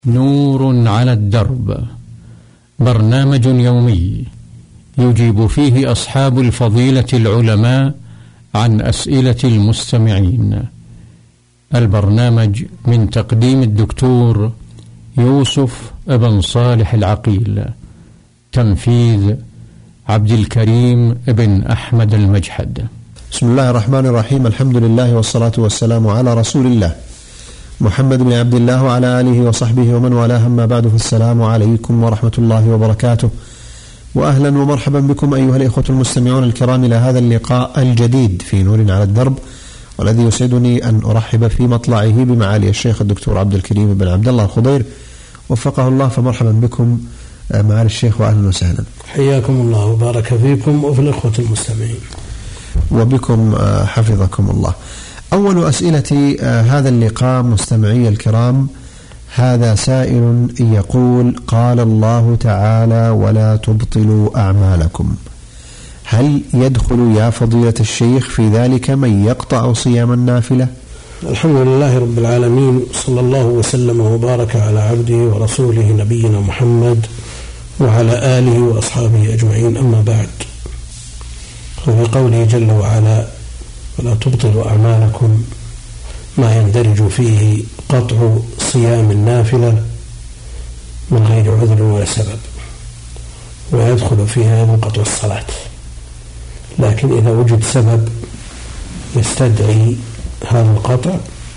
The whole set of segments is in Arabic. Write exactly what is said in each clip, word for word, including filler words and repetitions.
نور على الدرب، برنامج يومي يجيب فيه أصحاب الفضيلة العلماء عن أسئلة المستمعين. البرنامج من تقديم الدكتور يوسف بن صالح العقيل، تنفيذ عبد الكريم بن أحمد المجحد. بسم الله الرحمن الرحيم. الحمد لله والصلاة والسلام على رسول الله محمد بن عبد الله وعلى آله وصحبه ومن والاه، أما بعد، فالسلام عليكم ورحمة الله وبركاته، وأهلا ومرحبا بكم أيها الإخوة المستمعون الكرام إلى هذا اللقاء الجديد في نور على الدرب، والذي يسعدني أن أرحب في مطلعه بمعالي الشيخ الدكتور عبد الكريم بن عبد الله الخضير، وفقه الله، فمرحبا بكم معالي الشيخ وأهلا وسهلا. حياكم الله وبارك فيكم وفي الإخوة المستمعين وبكم حفظكم الله. أول أسئلة هذا اللقاء مستمعي الكرام، هذا سائل يقول: قال الله تعالى: ولا تبطلوا أعمالكم. هل يدخل يا فضيلة الشيخ في ذلك من يقطع صيام النافلة؟ الحمد لله رب العالمين، صلى الله وسلم وبارك على عبده ورسوله نبينا محمد وعلى آله وأصحابه أجمعين، أما بعد. وفي قوله جل وعلا: ولا تبطلوا أعمالكم، ما يندرج فيه قطع صيام النافلة من غير عذر ولا سبب، ويدخل فيها قطع الصلاة، لكن إذا وجد سبب يستدعي هذا القطع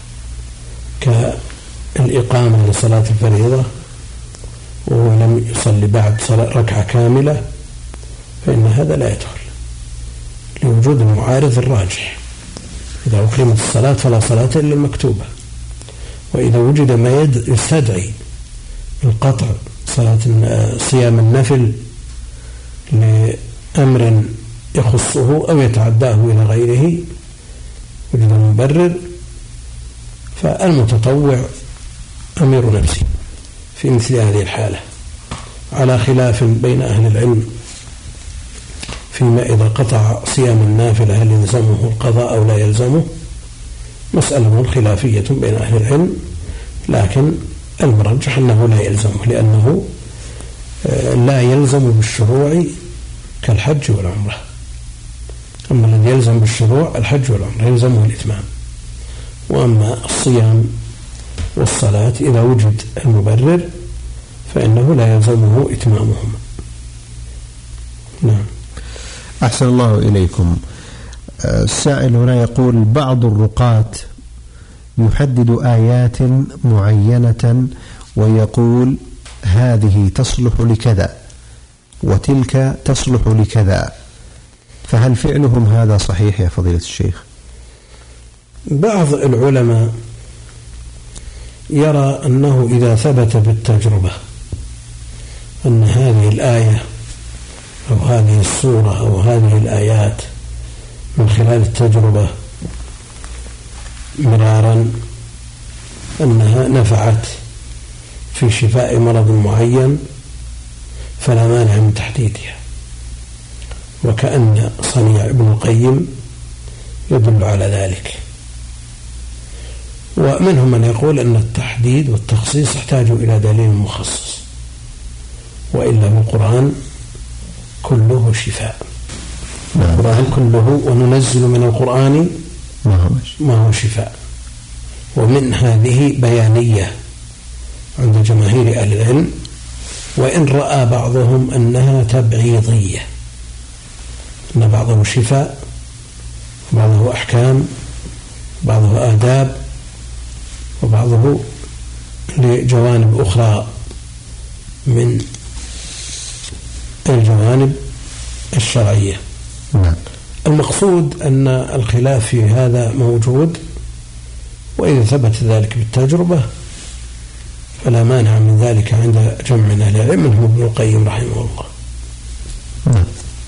كالإقامة لصلاة الفريضة وهو لم يصلي بعد ركعة كاملة، فإن هذا لا يدخل لوجود المعارض الراجح. إذا أقيمت الصلاة فلا صلاة إلا المكتوبة، وإذا وجد ما يستدعي القطع صلاة صيام النفل لأمر يخصه أو يتعداه إلى غيره وجد المبرر، فالمتطوع أمير نفسه في مثل هذه الحالة، على خلاف بين أهل العلم فيما إذا قطع صيام النافلة هل يلزمه القضاء أو لا يلزمه. مسألة خلافية بين أهل العلم، لكن المرجح أنه لا يلزمه، لأنه لا يلزم بالشروع كالحج والعمرة. أما الذي يلزم بالشروع الحج والعمرة يلزمه الإتمام، وأما الصيام والصلاة إذا وجد المبرر فإنه لا يلزمه إتمامهما. نعم. أحسن الله إليكم. السائل هنا يقول: بعض الرقاة يحدد آيات معينة ويقول هذه تصلح لكذا وتلك تصلح لكذا، فهل فعلهم هذا صحيح يا فضيلة الشيخ؟ بعض العلماء يرى أنه إذا ثبت بالتجربة أن هذه الآية أو هذه السورة أو هذه الآيات من خلال التجربة مرارا أنها نفعت في شفاء مرض معين، فلا مانع من تحديدها، وكأن صنيع ابن القيم يدل على ذلك. ومنهم من يقول أن التحديد والتخصيص يحتاج إلى دليل مخصص، وإلا القرآن كله شفاء. القرآن كله وننزل من القرآن ما هو شفاء. ومن هذه بيانية عند جماهير أهل العلم، وإن رأى بعضهم أنها تبعيضية، أن بعضه شفاء وبعضه أحكام بعضه آداب وبعضه لجوانب أخرى من الجوانب الشرعية. نعم. المقصود أن الخلاف في هذا موجود، وإذا ثبت ذلك بالتجربة فلا مانع من ذلك عند جمع من أهل العلم منهم ابن القيم رحمه الله. نعم.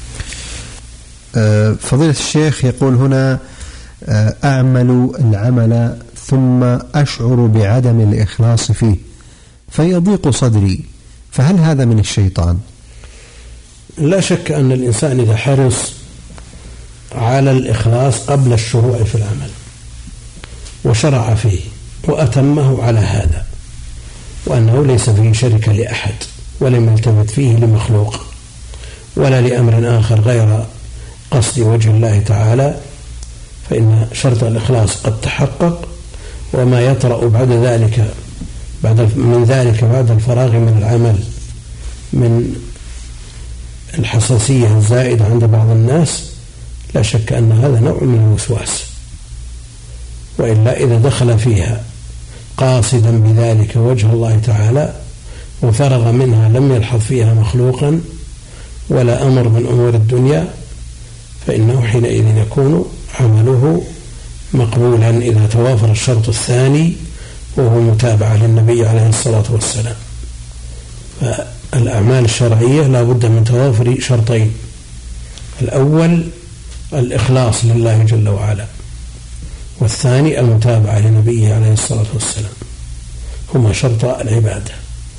فضيلة الشيخ يقول هنا: أعمل العمل ثم أشعر بعدم الإخلاص فيه فيضيق صدري، فهل هذا من الشيطان؟ لا شك أن الإنسان إذا حرص على الإخلاص قبل الشروع في العمل وشرع فيه وأتمه على هذا، وأنه ليس فيه شركة لأحد ولم يلتفت فيه لمخلوق ولا لأمر آخر غير قصد وجه الله تعالى، فإن شرط الإخلاص قد تحقق، وما يطرأ بعد ذلك بعد من ذلك بعد الفراغ من العمل من الحساسية الزائدة عند بعض الناس لا شك أن هذا نوع من الوسواس، وإلا إذا دخل فيها قاصدا بذلك وجه الله تعالى وفرغ منها لم يلحظ فيها مخلوقا ولا أمر من أمور الدنيا، فإنه حينئذ يكون عمله مقبولا إذا توافر الشرط الثاني وهو متابعة للنبي عليه الصلاة والسلام. فالأعمال الشرعية لا بد من توافر شرطين: الأول الإخلاص لله جل وعلا، والثاني المتابعة لنبيه عليه الصلاة والسلام، هما شرط العبادة.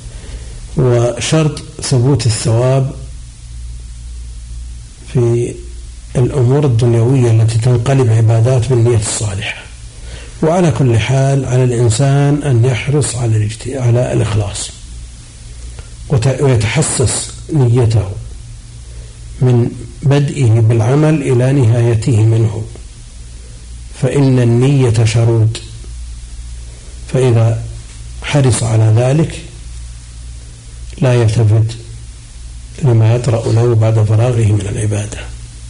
وشرط ثبوت الثواب في الأمور الدنيوية التي تنقلب عبادات بالنية الصالحة. وعلى كل حال على الإنسان أن يحرص على على الإخلاص ويتحسس نيته من بدئه بالعمل إلى نهايته منه، فإن النية شرود، فإذا حرص على ذلك لا يلتفت لما يطرأ له بعد فراغه من العبادة.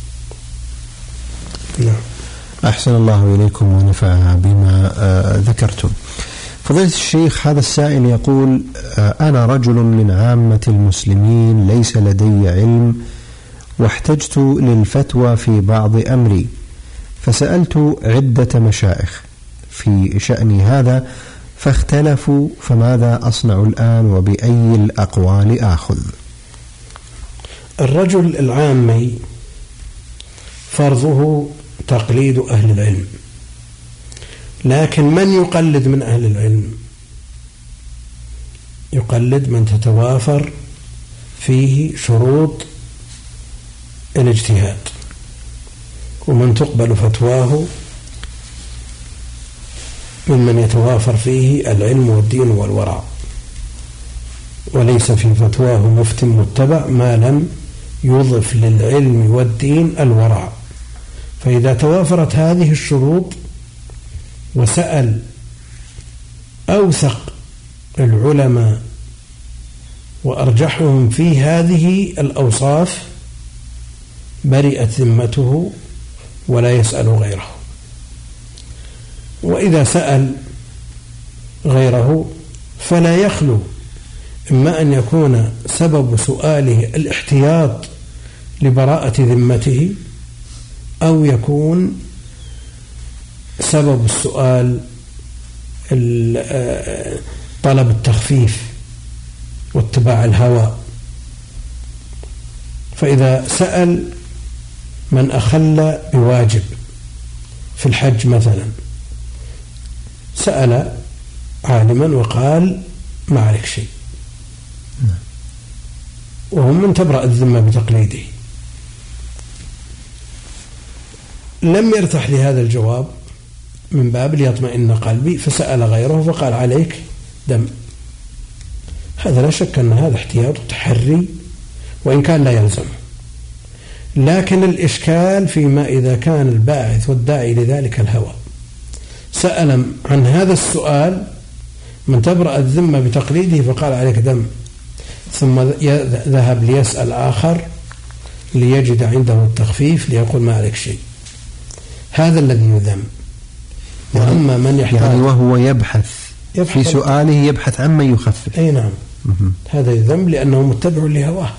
نعم. أحسن الله إليكم ونفع بما آه ذكرتم. فضيلة الشيخ، هذا السائل يقول: آه أنا رجل من عامة المسلمين ليس لدي علم، واحتجت للفتوى في بعض أمري، فسألت عدة مشايخ في شأن هذا فاختلفوا، فماذا أصنع الآن وبأي الأقوال آخذ؟ الرجل العامي فرضه تقليد أهل العلم، لكن من يقلد من أهل العلم؟ يقلد من تتوافر فيه شروط الاجتهاد، ومن تقبل فتواه ممن يتوافر فيه العلم والدين والورع، وليس في فتواه مفتٍ متبع ما لم يضف للعلم والدين الورع. فإذا توافرت هذه الشروط وسأل أوثق العلماء وأرجحهم في هذه الأوصاف برئت ذمته ولا يسأل غيره. وإذا سأل غيره فلا يخلو إما أن يكون سبب سؤاله الاحتياط لبراءة ذمته، أو يكون سبب السؤال طلب التخفيف واتباع الهوى. فإذا سأل من أخل بواجب في الحج مثلا، سأل عالما وقال ما عليك شيء، وهم من تبرأ الذمة بتقليده، لم يرتاح لهذا الجواب من باب ليطمئن قلبي، فسأل غيره فقال عليك دم. هذا لا شك أن هذا احتياط وتحري، وإن كان لا يلزم. لكن الإشكال فيما إذا كان الباعث والداعي لذلك الهوى. سأل عن هذا السؤال من تبرأ الذمة بتقليده فقال عليك دم، ثم ذهب ليسأل آخر ليجد عنده التخفيف ليقول ما عليك شيء، هذا الذي يذم. وأما من يحتاج يعني وهو يبحث, يبحث في سؤاله يبحث عمن يخفف، أي نعم، هذا يذم لأنه متبع لهواه،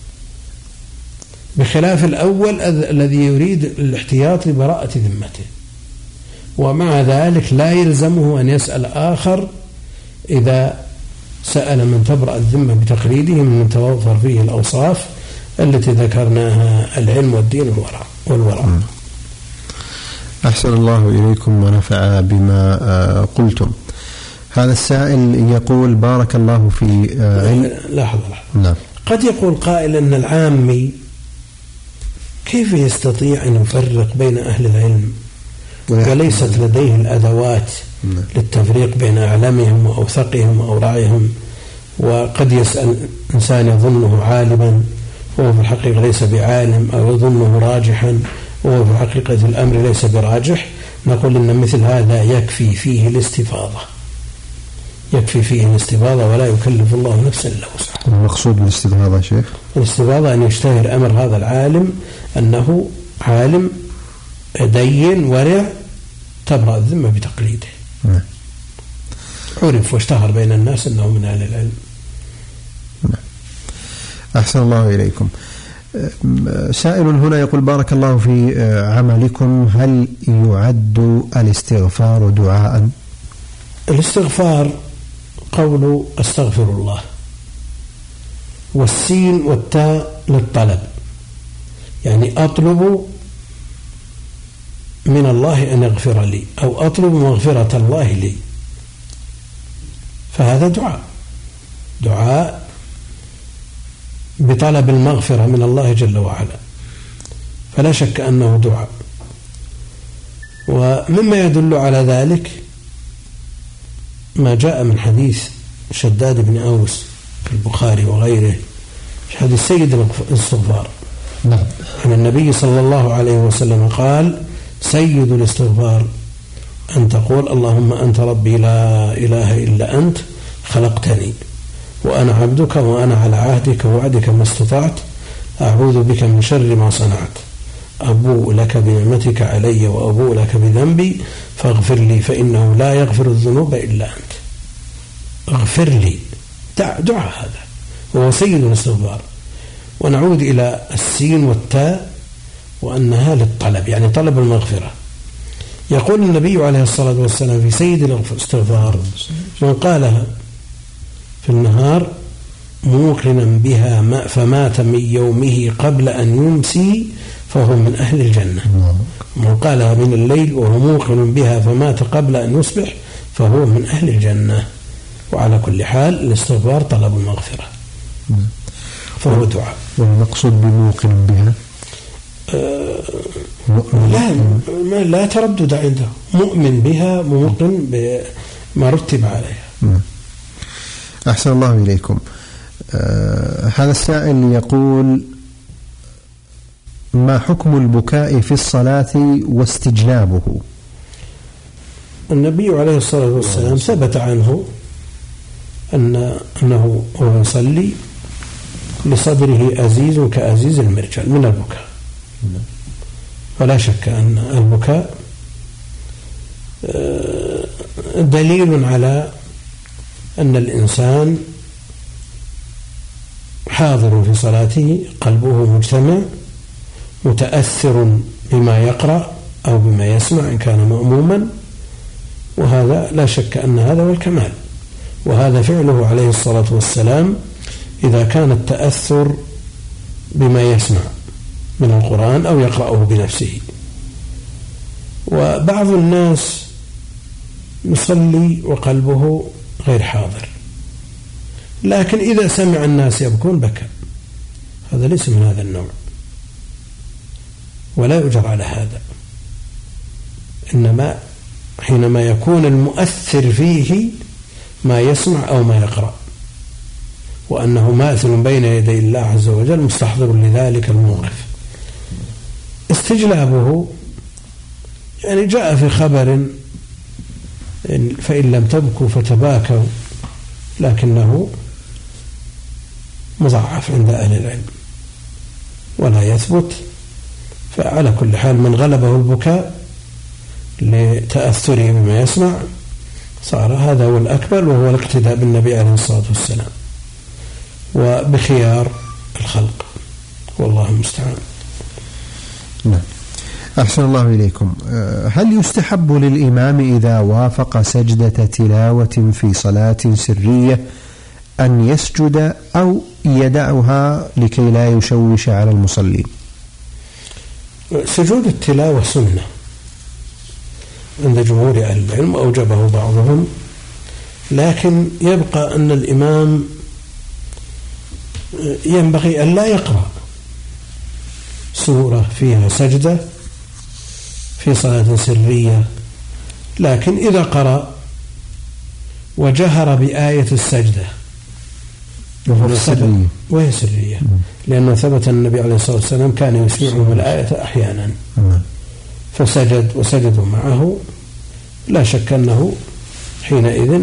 بخلاف الأول الذي يريد الاحتياط لبراءة ذمته. ومع ذلك لا يلزمه أن يسأل آخر إذا سأل من تبرأ الذمة بتقليده من توفر فيه الأوصاف التي ذكرناها، العلم والدين والورع والورع. أحسن الله إليكم ونفع بما قلتم. هذا السائل يقول: بارك الله في علم. لاحظ لاحظ نعم. قد يقول قائل أن العامي كيف يستطيع أن يفرق بين أهل العلم وليست لديه الأدوات نعم. للتفريق بين أعلمهم وأوثقهم وأورعهم وقد يسأل إنسان يظنه عالما وهو في الحقيقة ليس بعالم، أو يظنه راجحا وهو في حقيقة الأمر ليس براجح، نقول إن مثل هذا يكفي فيه الاستفاضة، يكفي فيه الاستفاضة ولا يكلف الله نفسا إلا وسعها. المقصود بالاستفاضة يا شيخ؟ الاستفاضة أن يشتهر أمر هذا العالم أنه عالم دين ورع تبرأ الذمة بتقليده. نعم. عرف واشتهر بين الناس أنه من أهل العلم. نعم. أحسن الله إليكم. سائل هنا يقول: بارك الله في عملكم، هل يعد الاستغفار دعاء؟ الاستغفار قول أستغفر الله، والسين والتاء للطلب، يعني أطلب من الله أن يغفر لي، أو أطلب مغفرة الله لي، فهذا دعاء دعاء بطلب المغفرة من الله جل وعلا، فلا شك أنه دعاء. ومما يدل على ذلك ما جاء من حديث شداد بن أوس في البخاري وغيره، حديث سيد الاستغفار نعم. عن النبي صلى الله عليه وسلم قال: سيد الاستغفار أن تقول اللهم أنت ربي لا إله إلا أنت خلقتني وأنا عبدك وأنا على عهدك ووعدك ما استطعت، أعوذ بك من شر ما صنعت، أبوء لك بنعمتك علي وأبوء لك بذنبي فاغفر لي فإنه لا يغفر الذنوب إلا أنت. اغفر لي، دعاء هذا وهو سيد الاستغفار. ونعود إلى السين والتاء وأنها للطلب، يعني طلب المغفرة. يقول النبي عليه الصلاة والسلام في سيد الاستغفار: من قالها في النهار موقنا بها فمات من يومه قبل أن يمسي فهو من أهل الجنة. من قالها من الليل وهو موقن بها فمات قبل أن يصبح فهو من أهل الجنة. وعلى كل حال الاستغفار طلب المغفرة فهو دعاء. والمقصود بموقن بها أه لا لا تردد عنده، مؤمن بها موقن بما رتب عليها. أحسن الله إليكم. أه هذا السائل يقول: ما حكم البكاء في الصلاة واستجلابه؟ النبي عليه الصلاة والسلام ثبت عنه أن أنه هو يصلي لصدره أزيز كأزيز المرجل من البكاء، ولا شك أن البكاء دليل على أن الإنسان حاضر في صلاته، قلبه مجتمع، متأثر بما يقرأ أو بما يسمع إن كان مأموما، وهذا لا شك أن هذا هو الكمال. وهذا فعله عليه الصلاة والسلام إذا كان التأثر بما يسمع من القرآن أو يقرأه بنفسه. وبعض الناس يصلي وقلبه غير حاضر، لكن إذا سمع الناس يبكون بكى، هذا ليس من هذا النوع ولا يؤجر على هذا. إنما حينما يكون المؤثر فيه ما يسمع أو ما يقرأ، وأنه ماثل بين يدي الله عز وجل مستحضر لذلك الموقف. استجلابه يعني جاء في خبر: فإن لم تبكوا فتباكوا، لكنه مضاعف عند أهل العلم ولا يثبت. فعلى كل حال من غلبه البكاء لتأثره بما يسمع صار هذا هو الأكبر، وهو الاقتداء بالنبي عليه الصلاة والسلام وبخيار الخلق، والله المستعان. نعم. أحسن الله إليكم. هل يستحب للإمام إذا وافق سجدة تلاوة في صلاة سرية أن يسجد أو يدعها لكي لا يشوش على المصلين؟ سجود التلاوة سنة عند جمهور أهل العلم، أوجبه بعضهم، لكن يبقى أن الإمام ينبغي أن لا يقرأ سورة فيها سجدة في صلاة سرية، لكن إذا قرأ وجهر بآية السجدة وهي سرية، لأنه ثبت أن النبي عليه الصلاة والسلام كان يسمعهم الآية أحيانا فسجد وسجدوا معه، لا شك أنه حينئذ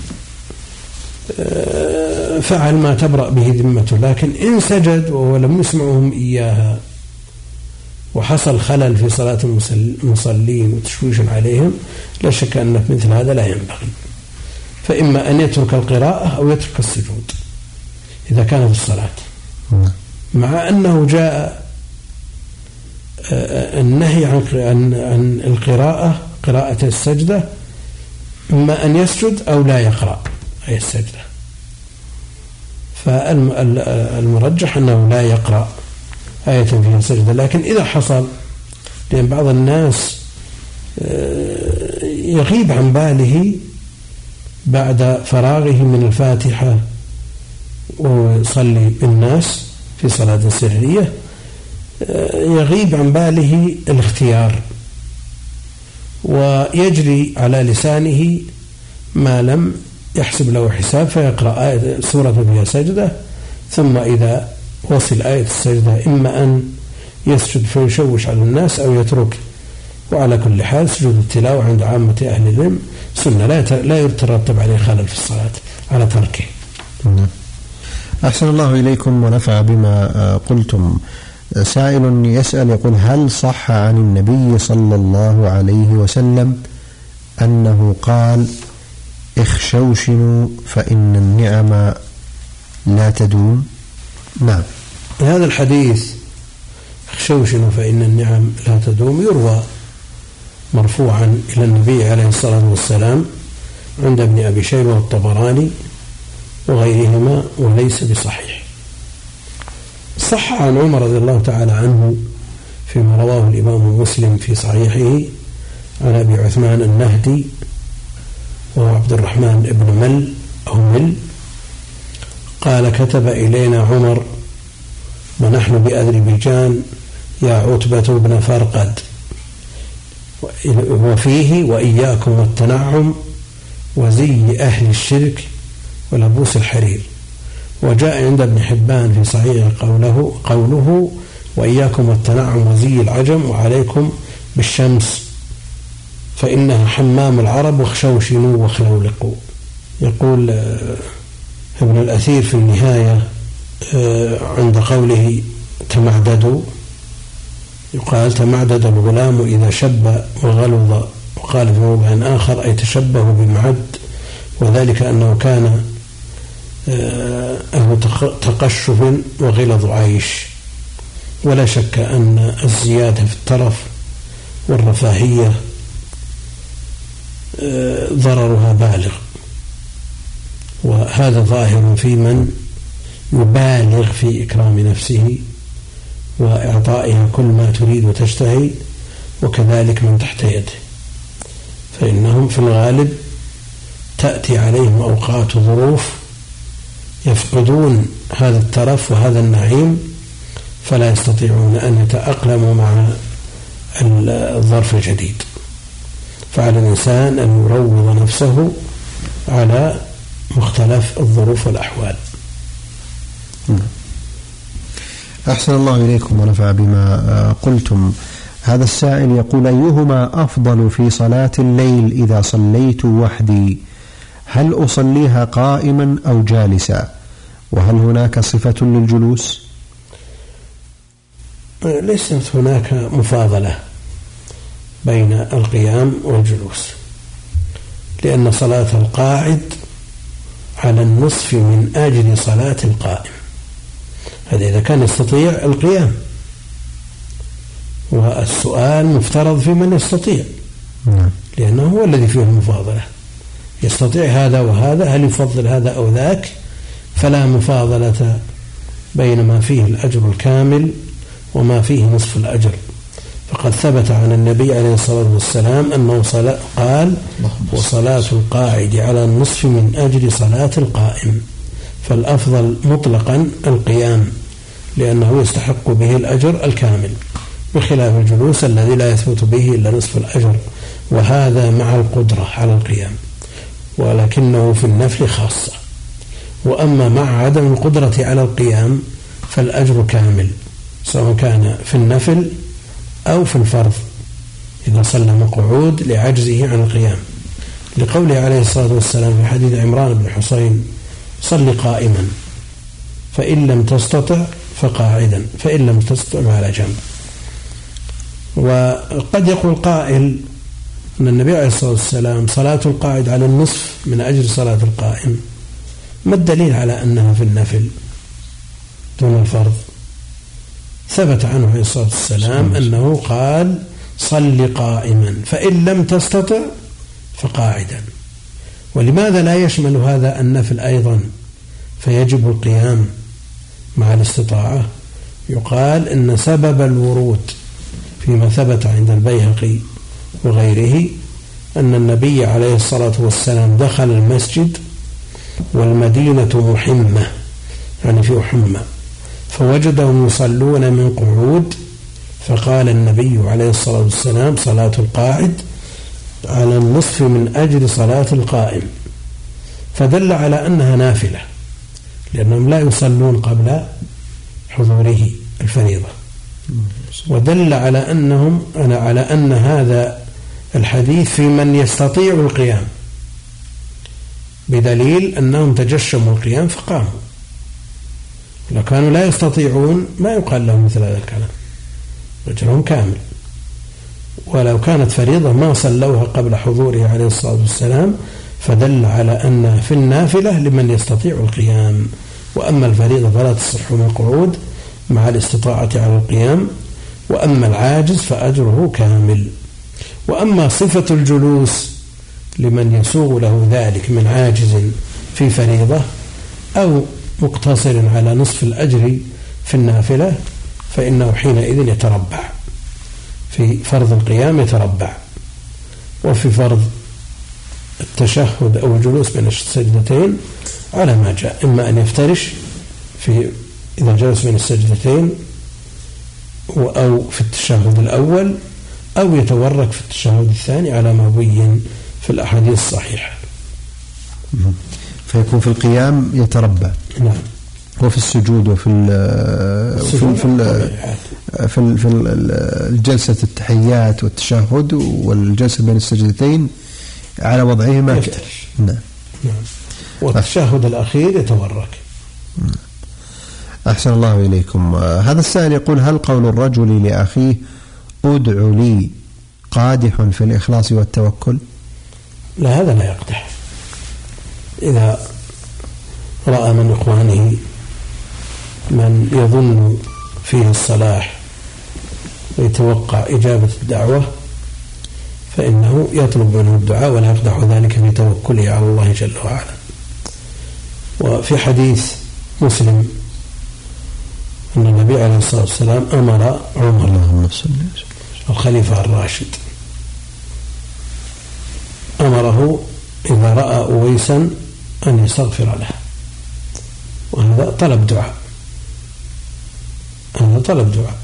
فعل ما تبرأ به ذمته. لكن إن سجد ولم يسمعهم إياها وحصل خلل في صلاة المصلين وتشويش عليهم، لا شك أن مثل هذا لا ينبغي، فإما أن يترك القراءة أو يترك السجود إذا كان في الصلاة، مع أنه جاء النهي عن عن القراءة قراءة السجدة، إما أن يسجد أو لا يقرأ أي السجدة، فالمرجح أنه لا يقرأ آية فيها سجدة. لكن إذا حصل، لأن بعض الناس يغيب عن باله بعد فراغه من الفاتحة ويصلي بالناس في صلاة سرية، يغيب عن باله الاختيار ويجري على لسانه ما لم يحسب له حساب، فيقرأ آية سورة فيها سجدة، ثم إذا وصل آية السجدة إما أن يسجد فيشوش على الناس أو يترك. وعلى كل حال سجود التلاوة عند عامة أهل العلم سنة لا يترتب عليه خلل في الصلاة على تركه. أحسن الله إليكم ونفع بما قلتم. سائل يسأل يقول: هل صح عن النبي صلى الله عليه وسلم أنه قال: اخشوشنوا فإن النعم لا تدوم؟ نعم، هذا الحديث اخشوشنوا فإن النعم لا تدوم يروى مرفوعا إلى النبي عليه الصلاة والسلام عند ابن أبي شيبة والطبراني وغيرهما، وليس بصحيح. صح عن عمر رضي الله تعالى عنه فيما رواه الإمام مسلم في صحيحه عن أبي عثمان النهدي وهو عبد الرحمن ابن مل أو مل قال: كتب إلينا عمر ونحن بأذربيجان يا عتبة بن فرقد، وفيه: وإياكم والتنعم وزي أهل الشرك ولبوس الحرير. وجاء عند ابن حبان في صحيح قوله, قوله وإياكم والتنعم وزي العجم وعليكم بالشمس فإنها حمام العرب واخشوشنوا واخلولقوا. يقول ابن الأثير في النهاية عند قوله تمعددوا، يقال: تمعدد الغلام إذا شب وغلظ. وقال في موضع آخر: أي تشبه بمعد، وذلك أنه كان أهل تقشف وغلظ عيش. ولا شك أن الزيادة في الترف والرفاهية ضررها بالغ، وهذا ظاهر في من يبالغ في إكرام نفسه وإعطائها كل ما تريد وتشتهي، وكذلك من تحت يده، فإنهم في الغالب تأتي عليهم أوقات ظروف يفقدون هذا الترف وهذا النعيم، فلا يستطيعون أن يتأقلموا مع الظرف الجديد. فعلى الإنسان أن يروض نفسه على مختلف الظروف والأحوال. أحسن الله إليكم ونفع بما قلتم. هذا السائل يقول: أيهما أفضل في صلاة الليل إذا صليت وحدي؟ هل أصليها قائما أو جالسا؟ وهل هناك صفة للجلوس؟ ليست هناك مفاضلة بين القيام والجلوس، لأن صلاة القاعد على النصف من أجل صلاة القائم. هذا إذا كان يستطيع القيام، والسؤال مفترض في من يستطيع، لأنه هو الذي فيه المفاضلة، يستطيع هذا وهذا، هل يفضل هذا أو ذاك؟ فلا مفاضلة بين ما فيه الأجر الكامل وما فيه نصف الأجر. فقد ثبت عن النبي عليه الصلاة والسلام أنه قال: وصلاة القاعد على النصف من أجل صلاة القائم. فالأفضل مطلقا القيام، لأنه يستحق به الأجر الكامل، بخلاف الجلوس الذي لا يثبت به إلا نصف الأجر، وهذا مع القدرة على القيام، ولكنه في النفل خاصة. وأما مع عدم القدرة على القيام فالأجر كامل، سواء كان في النفل أو في الفرض إذا صلى مقعود لعجزه عن القيام، لقوله عليه الصلاة والسلام في حديث عمران بن حسين: صل قائما فإن لم تستطع فقاعدا فإن لم تستطع على جنب. وقد يقول قائل أن النبي عليه الصلاة والسلام صلاة القاعد على النصف من أجر صلاة القائم، ما الدليل على أنها في النفل دون الفرض؟ ثبت عنه عليه الصلاة والسلام أنه قال: صل قائما فإن لم تستطع فقاعدا. ولماذا لا يشمل هذا النفل أيضا فيجب القيام مع الاستطاعة؟ يقال إن سبب الورود فيما ثبت عند البيهقي وغيره أن النبي عليه الصلاة والسلام دخل المسجد والمدينة محمة، يعني في حمى، فوجدهم يصلون من قعود، فقال النبي عليه الصلاة والسلام: صلاة القاعد على النصف من أجل صلاة القائم، فدل على أنها نافلة لأنهم لا يصلون قبل حضوره الفريضة، ودل على أنهم أنا على أن هذا الحديث في من يستطيع القيام، بدليل أنهم تجشموا القيام فقاموا. لو كانوا لا يستطيعون ما يقال لهم مثل هذا الكلام، أجرهم كامل. ولو كانت فريضة ما صلوها قبل حضوره عليه الصلاة والسلام، فدل على أن في النافلة لمن يستطيع القيام، وأما الفريضة فلا تصح من القعود مع الاستطاعة على القيام، وأما العاجز فأجره كامل. وأما صفة الجلوس لمن يسوغ له ذلك من عاجز في فريضة أو مقتصر على نصف الأجر في النافلة، فإنه حينئذ يتربع، في فرض القيام يتربع، وفي فرض التشهد أو الجلوس بين السجدتين على ما جاء، إما أن يفترش في إذا جلس بين السجدتين أو في التشهد الأول، أو يتورك في التشهد الثاني على ما بين في الأحاديث الصحيحة. فيكون في القيام يتربع. نعم. وفي السجود وفي ال في ال في ال في الجلسة التحيات والتشهد والجلسة بين السجدتين على وضعهما يفترش. نعم. نعم. والتشهد الأخير يتورك. أحسن الله إليكم. هذا السائل يقول: هل قول الرجل لأخيه ادع لي قادح في الإخلاص والتوكل؟ لا، هذا لا يقدح. إذا رأى من إخوانه من يظن فيه الصلاح ويتوقع إجابة الدعوة فإنه يطلب منه الدعاء، ولا يقدح ذلك في توكله على الله جل وعلا. وفي حديث مسلم أن النبي عليه الصلاة والسلام أمر عمر الخليفة الراشد، أمره إذا رأى أويسا أن يستغفر له، وهذا طلب دعاء، هذا طلب دعاء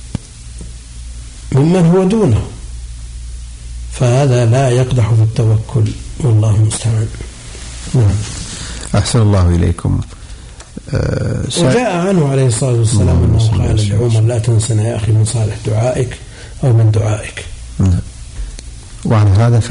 ممن هو دونه، فهذا لا يقدح في التوكل، والله المستعان. نعم. أحسن الله إليكم. أه وجاء عنه عليه الصلاة والسلام أنه قال لعمر: لا تنسنا يا أخي من صالح دعائك أو من دعائك. نعم. وعن هذا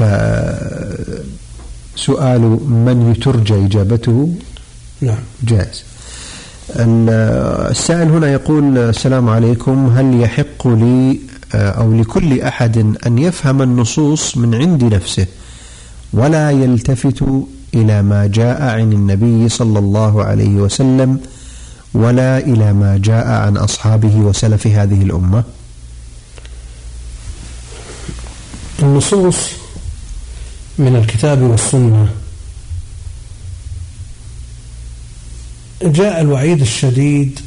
فسؤال من يترجى إجابته نعم جائز. السائل هنا يقول: السلام عليكم، هل يحق لي أو لكل أحد أن يفهم النصوص من عند نفسه ولا يلتفت إلى ما جاء عن النبي صلى الله عليه وسلم ولا إلى ما جاء عن أصحابه وسلف هذه الأمة؟ النصوص من الكتاب والسنة جاء الوعيد الشديد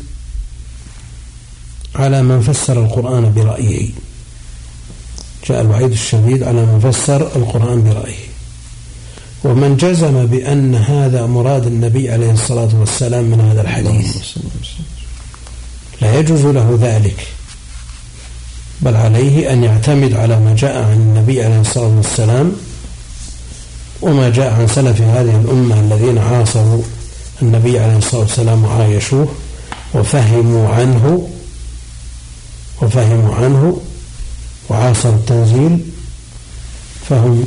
على من فسر القرآن برأيه، جاء الوعيد الشديد على من فسر القرآن برأيه، ومن جزم بأن هذا مراد النبي عليه الصلاة والسلام من هذا الحديث لا يجوز له ذلك، بل عليه أن يعتمد على ما جاء عن النبي عليه الصلاة والسلام وما جاء عن سلف هذه الأمة الذين عاصروا النبي عليه الصلاة والسلام وعايشوه وفهموا عنه وفهموا عنه وعاصروا التنزيل، فهم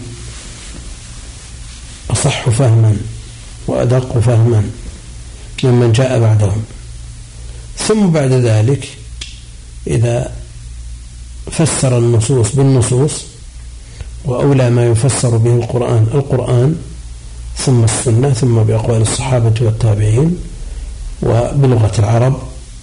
أصح فهما وأدق فهما ممن جاء بعدهم. ثم بعد ذلك إذا فسر النصوص بالنصوص، وأولى ما يفسر به القرآن القرآن، ثم السنة، ثم بأقوال الصحابة والتابعين وبلغة العرب.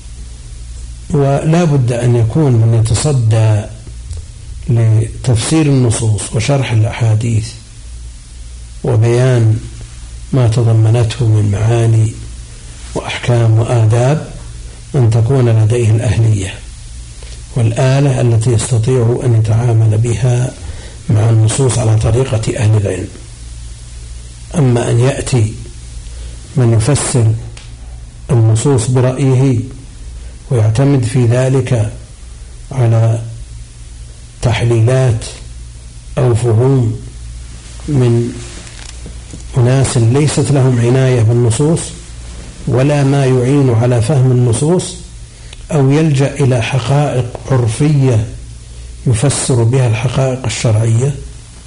ولا بد أن يكون من يتصدى لتفسير النصوص وشرح الأحاديث وبيان ما تضمنته من معاني وأحكام وآداب، أن تكون لديه الأهلية والآلة التي يستطيع أن يتعامل بها مع النصوص على طريقة أهل العلم. أما أن يأتي من يفسر النصوص برأيه ويعتمد في ذلك على تحليلات أو فهوم من أناس ليست لهم عناية بالنصوص ولا ما يعين على فهم النصوص، أو يلجأ إلى حقائق عرفية يفسر بها الحقائق الشرعية،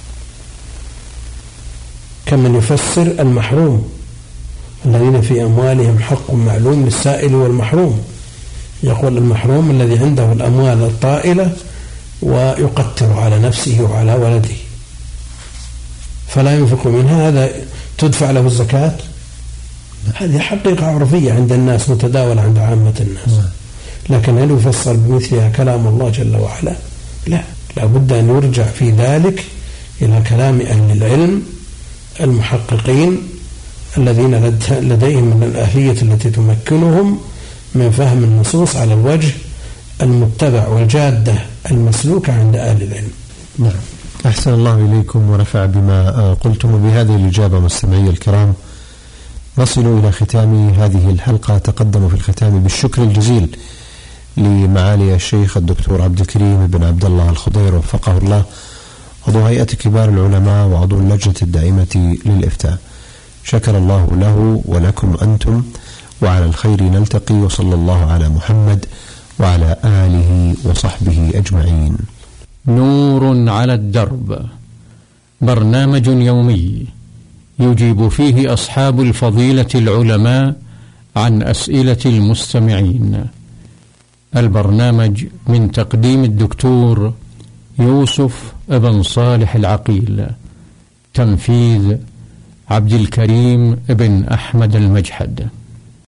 كمن يفسر المحروم الذين في أموالهم حق معلوم للسائل والمحروم، يقول المحروم الذي عنده الأموال الطائلة ويقتر على نفسه وعلى ولده فلا ينفق منها، هذا تدفع له الزكاة. هذه حقيقة عرفية عند الناس متداولة عند عامة الناس، لكن هل يفسر بمثلها كلام الله جل وعلا؟ لا، لا بد أن يرجع في ذلك إلى كلام أهل العلم المحققين الذين لديهم من الأهلية التي تمكنهم من فهم النصوص على الوجه المتبع والجادة المسلوكة عند أهل العلم. نعم، أحسن الله إليكم ونفع بما قلتم. بهذه الإجابة مستمعي الكرام نصل إلى ختام هذه الحلقة. تقدم في الختام بالشكر الجزيل لمعالي الشيخ الدكتور عبد الكريم بن عبد الله الخضير وفقه الله، عضو هيئة كبار العلماء وعضو اللجنة الدائمة للإفتاء. شكر الله له ولكم أنتم، وعلى الخير نلتقي، وصلى الله على محمد وعلى آله وصحبه أجمعين. نور على الدرب، برنامج يومي يجيب فيه أصحاب الفضيلة العلماء عن أسئلة المستمعين. البرنامج من تقديم الدكتور يوسف بن صالح العقيل، تنفيذ عبد الكريم بن أحمد المجحد.